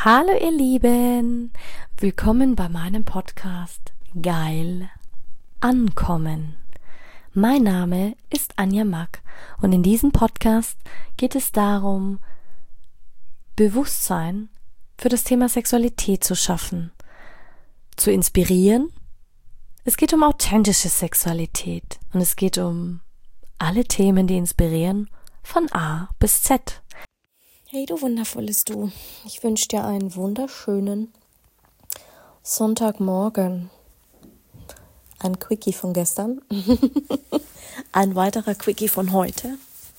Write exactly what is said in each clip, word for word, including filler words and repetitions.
Hallo ihr Lieben, willkommen bei meinem Podcast Geil Ankommen. Mein Name ist Anja Mack und in diesem Podcast geht es darum, Bewusstsein für das Thema Sexualität zu schaffen, zu inspirieren. Es geht um authentische Sexualität und es geht um alle Themen, die inspirieren, von A bis Z. Hey du wundervolles Du, ich wünsche dir einen wunderschönen Sonntagmorgen. Ein Quickie von gestern, ein weiterer Quickie von heute.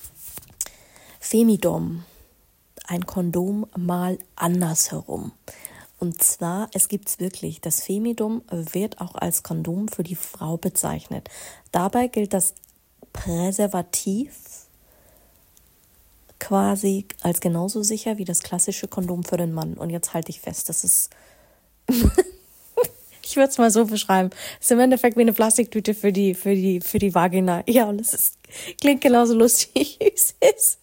Femidom, ein Kondom mal andersherum. Und zwar, es gibt es wirklich, das Femidom wird auch als Kondom für die Frau bezeichnet. Dabei gilt das Präservativ quasi als genauso sicher wie das klassische Kondom für den Mann. Und jetzt halte ich fest, das ist, ich würde es mal so beschreiben, es ist im Endeffekt wie eine Plastiktüte für die, für die, für die Vagina. Ja, und es ist, klingt genauso lustig, wie es ist.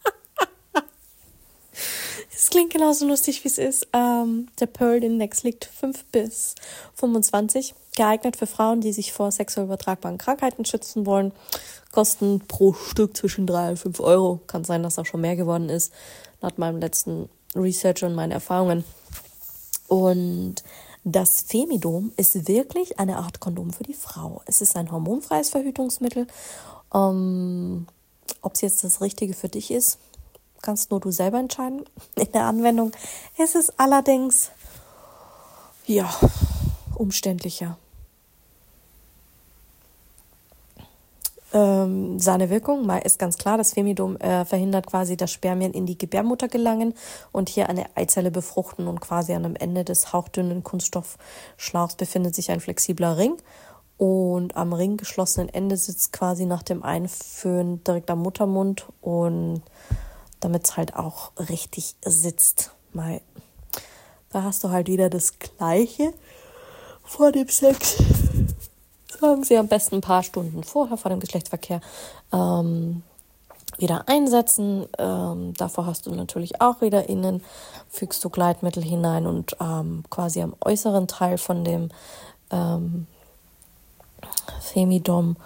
Es klingt genauso lustig, wie es ist. Ähm, der Pearl Index liegt fünf bis fünfundzwanzig, geeignet für Frauen, die sich vor sexuell übertragbaren Krankheiten schützen wollen. Kosten pro Stück zwischen drei und fünf Euro. Kann sein, dass auch schon mehr geworden ist, nach meinem letzten Research und meinen Erfahrungen. Und das Femidom ist wirklich eine Art Kondom für die Frau. Es ist ein hormonfreies Verhütungsmittel. Ähm, ob es jetzt das Richtige für dich ist, kannst nur du selber entscheiden. In der Anwendung ist es allerdings, ja, umständlicher. Ähm, seine Wirkung ist ganz klar, das Femidom äh, verhindert quasi, dass Spermien in die Gebärmutter gelangen und hier eine Eizelle befruchten, und quasi an dem Ende des hauchdünnen Kunststoffschlauchs befindet sich ein flexibler Ring und am ringgeschlossenen Ende sitzt quasi nach dem Einführen direkt am Muttermund, und damit es halt auch richtig sitzt. Mal, da hast du halt wieder das Gleiche vor dem Sex. Sagen Sie am besten ein paar Stunden vorher, vor dem Geschlechtsverkehr, ähm, wieder einsetzen. Ähm, davor hast du natürlich auch wieder innen, fügst du Gleitmittel hinein und ähm, quasi am äußeren Teil von dem ähm, Femidom.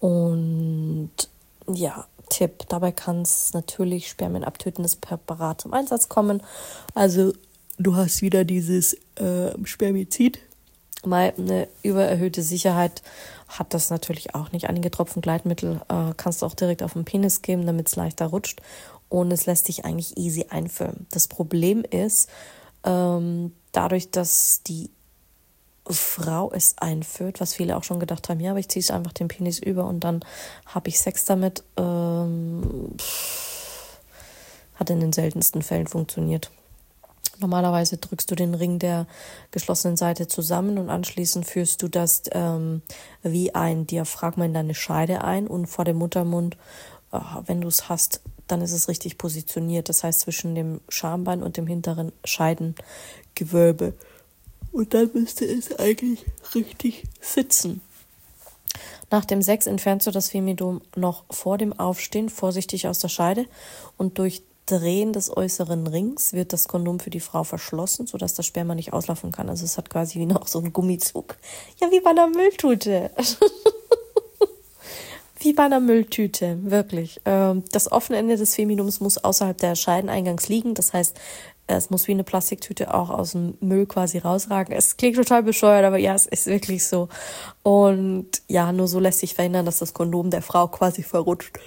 Und ja, Tipp, dabei kann es natürlich spermienabtötendes Präparat zum Einsatz kommen. Also du hast wieder dieses äh, Spermizid. Mal eine übererhöhte Sicherheit hat das natürlich auch nicht. Einige Tropfen Gleitmittel äh, kannst du auch direkt auf den Penis geben, damit es leichter rutscht. Und es lässt sich eigentlich easy einführen. Das Problem ist, ähm, dadurch, dass die Frau es einführt, was viele auch schon gedacht haben, ja, aber ich ziehe einfach den Penis über und dann habe ich Sex damit, ähm, hat in den seltensten Fällen funktioniert. Normalerweise drückst du den Ring der geschlossenen Seite zusammen und anschließend führst du das ähm, wie ein Diaphragma in deine Scheide ein, und vor dem Muttermund, äh, wenn du es hast, dann ist es richtig positioniert. Das heißt zwischen dem Schambein und dem hinteren Scheidengewölbe. Und dann müsste es eigentlich richtig sitzen. Nach dem Sex entfernst du das Femidom noch vor dem Aufstehen vorsichtig aus der Scheide, und durch Drehen des äußeren Rings wird das Kondom für die Frau verschlossen, sodass das Sperma nicht auslaufen kann. Also es hat quasi wie noch so einen Gummizug. Ja, wie bei einer Mülltüte. Wie bei einer Mülltüte, wirklich. Das offene Ende des Femidoms muss außerhalb der Scheideneingangs liegen. Das heißt, es muss wie eine Plastiktüte auch aus dem Müll quasi rausragen. Es klingt total bescheuert, aber ja, es ist wirklich so. Und ja, nur so lässt sich verhindern, dass das Kondom der Frau quasi verrutscht.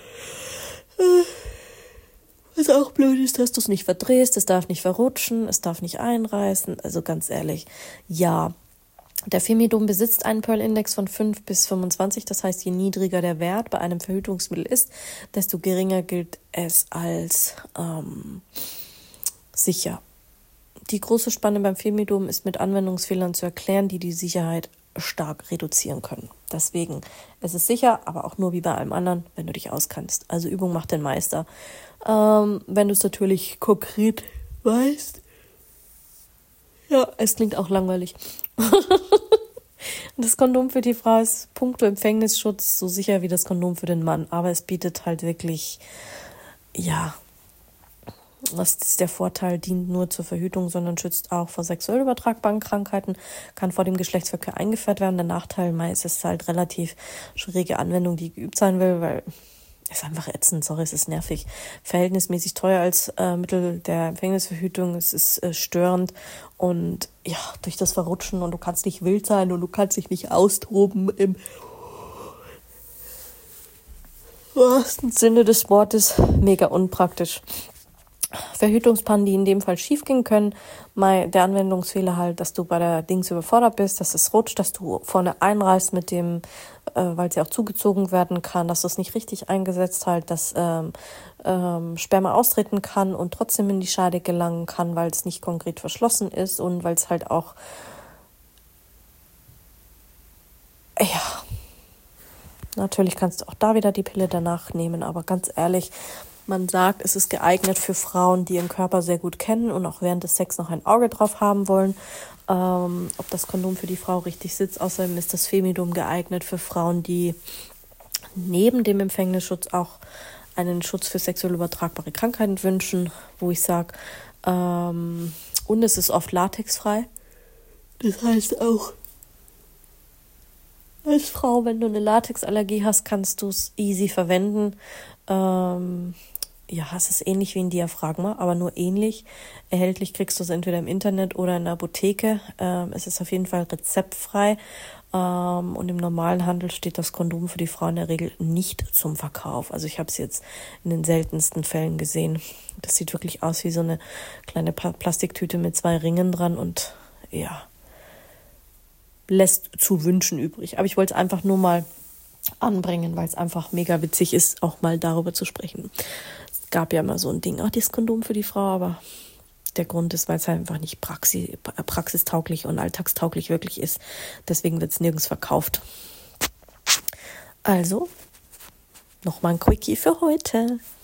Was auch blöd ist, dass du es nicht verdrehst, es darf nicht verrutschen, es darf nicht einreißen. Also ganz ehrlich, ja. Der Femidom besitzt einen Pearl-Index von fünf bis fünfundzwanzig. Das heißt, je niedriger der Wert bei einem Verhütungsmittel ist, desto geringer gilt es als ähm, sicher. Die große Spanne beim Femidom ist mit Anwendungsfehlern zu erklären, die die Sicherheit stark reduzieren können. Deswegen, es ist sicher, aber auch nur wie bei allem anderen, wenn du dich auskannst. Also Übung macht den Meister. Ähm, wenn du es natürlich konkret weißt. Ja, es klingt auch langweilig. Das Kondom für die Frau ist puncto Empfängnisschutz so sicher wie das Kondom für den Mann. Aber es bietet halt wirklich, ja, Das ist der Vorteil, dient nur zur Verhütung, sondern schützt auch vor sexuell übertragbaren Krankheiten, kann vor dem Geschlechtsverkehr eingeführt werden. Der Nachteil meist ist halt relativ schwierige Anwendung, die geübt sein will, weil es ist einfach ätzend, sorry, es ist nervig. Verhältnismäßig teuer als äh, Mittel der Empfängnisverhütung, es ist äh, störend und ja, durch das Verrutschen und du kannst nicht wild sein und du kannst dich nicht austoben im wahrsten Sinne des Wortes, mega unpraktisch. Verhütungspannen, die in dem Fall schief gehen können. Der Anwendungsfehler halt, dass du bei der Dings überfordert bist, dass es rutscht, dass du vorne einreißt mit dem, äh, weil sie auch zugezogen werden kann, dass du es nicht richtig eingesetzt halt, dass ähm, ähm, Sperma austreten kann und trotzdem in die Scheide gelangen kann, weil es nicht konkret verschlossen ist und weil es halt auch, ja, natürlich kannst du auch da wieder die Pille danach nehmen, aber ganz ehrlich, man sagt, es ist geeignet für Frauen, die ihren Körper sehr gut kennen und auch während des Sex noch ein Auge drauf haben wollen. Ähm, ob das Kondom für die Frau richtig sitzt. Außerdem ist das Femidom geeignet für Frauen, die neben dem Empfängnisschutz auch einen Schutz für sexuell übertragbare Krankheiten wünschen, wo ich sage, ähm, und es ist oft latexfrei. Das heißt auch, als Frau, wenn du eine Latexallergie hast, kannst du es easy verwenden. Ähm, ja, es ist ähnlich wie ein Diaphragma, aber nur ähnlich. Erhältlich kriegst du es entweder im Internet oder in der Apotheke. Ähm, es ist auf jeden Fall rezeptfrei. Ähm, und im normalen Handel steht das Kondom für die Frau in der Regel nicht zum Verkauf. Also ich habe es jetzt in den seltensten Fällen gesehen. Das sieht wirklich aus wie so eine kleine Pla- Plastiktüte mit zwei Ringen dran und ja, lässt zu wünschen übrig. Aber ich wollte es einfach nur mal anbringen, weil es einfach mega witzig ist, auch mal darüber zu sprechen. Es gab ja mal so ein Ding, ach, das Kondom für die Frau, aber der Grund ist, weil es halt einfach nicht praxi- praxistauglich und alltagstauglich wirklich ist. Deswegen wird es nirgends verkauft. Also, nochmal ein Quickie für heute.